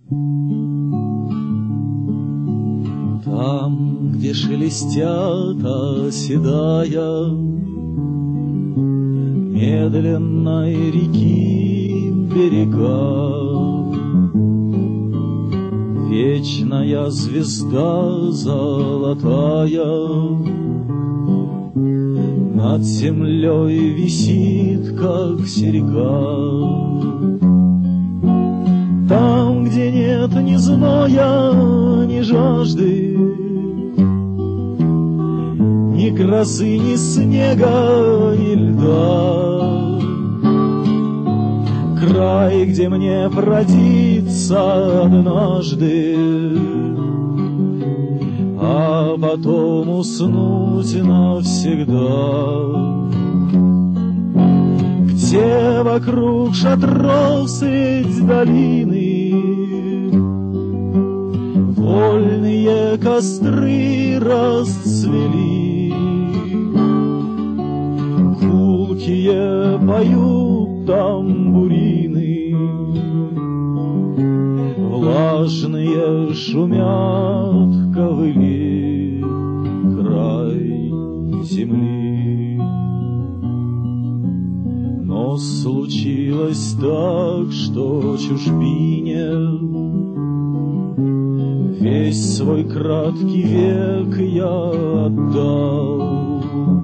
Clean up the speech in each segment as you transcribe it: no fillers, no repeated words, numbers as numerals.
Там, где шелестят, оседая медленной реки берега, вечная звезда золотая над землей висит, как серьга. Там, где нет ни зноя, ни жажды, ни красы, ни снега, ни льда, край, где мне родиться однажды, а потом уснуть навсегда. Где вокруг шатров средь долины вольные костры расцвели, гулкие поют тамбурины, влажные шумят ковыли, край земли. Но случилось так, что чужбине весь свой краткий век я отдал.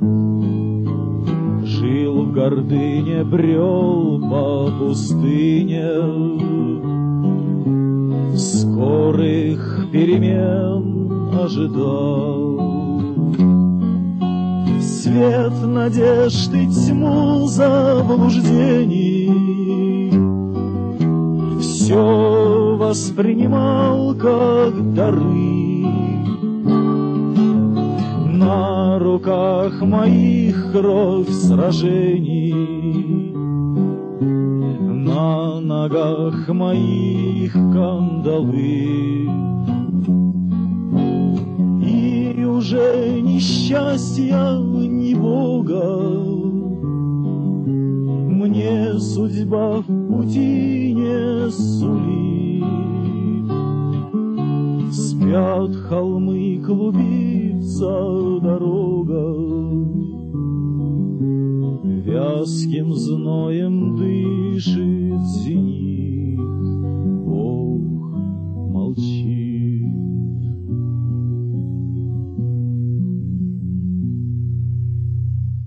Жил в гордыне, брел по пустыне, скорых перемен ожидал. Свет надежды, тьму заблуждений все воспринимал как дары. На руках моих кровь сражений, на ногах моих кандалы. И уже ни счастья, ни Бога мне судьба в пути не сулит. Спят холмы, клубится дорога, вязким зноем дышит зенит.